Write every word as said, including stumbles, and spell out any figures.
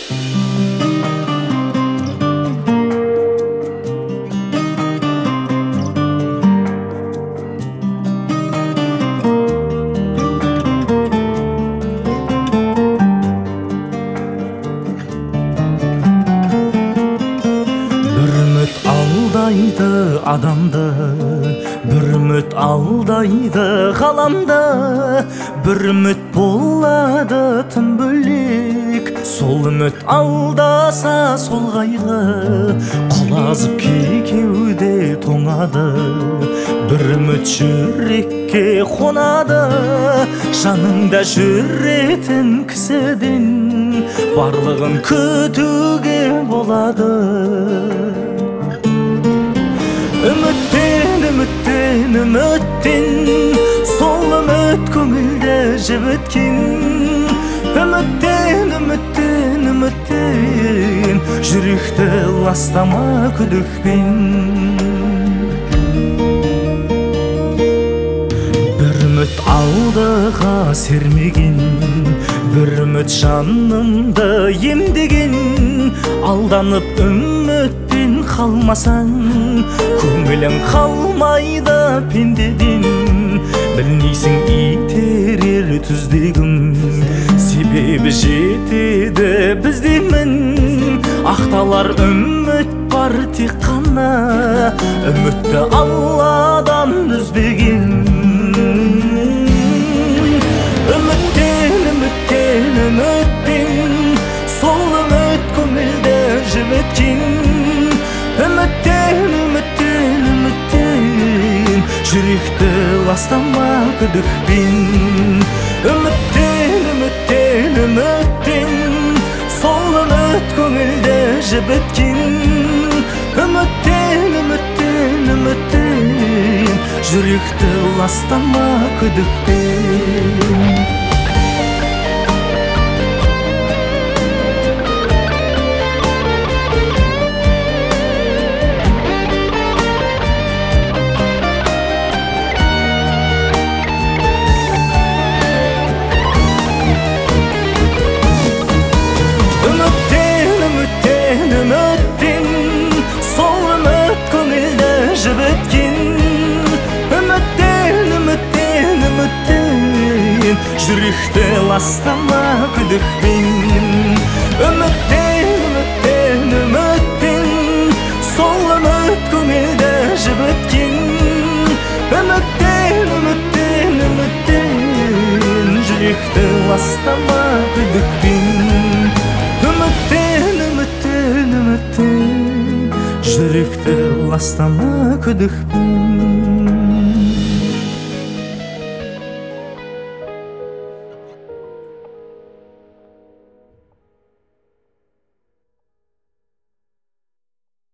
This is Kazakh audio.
Алдайды адамды, бір үміт алдайды ғаламда. Бір үміт болады тым бөлек, сол үміт алдаса сол қайғы. Құлазып кеудеде тоңады, бір үміт жүрекке қонады. Жаныңда жүретін кісіден барлығын күтуге болады. Үміттен, үміттен, үміттен, сол үміт көңілді жібіткен. Үміттен, үміттен, үміттен, жүректі ластама күдікпен. Бір үміт алдыға сермеген, бір үміт жанымды емдеген. Алданып үмітпен қалмасаң, көңілің қалмайды пендеден. Білмейсің итерер түздегім, себебі жетеді біздемін. Ақталар үміт бар тек қана, үмітті Алладан үзбеген. Үміттен, үміттен, үміттен, сол үміт көңілді жібіткен. Үміттен, үміттен, үміттен, жүректі ластама күдікпен. Үміттен, үміттен, үміттен, сол үміт көңілді жібіткен. Үміттен, үміттен, үміттен, жүректі ластама күдікпен. Үміттен, сол үміт көңілді жібіткен. Үміттен, үміттен, үміттен, жүректі ластама күдікпен. Үміттен, үміттен, үміттен, сол үміт көңілді жібіткен. Үміттен, үміттен, үміттен, жүректі ластама күдікпен. Үміттен, үміттен, үміттен, жүректі ластама күдікпен.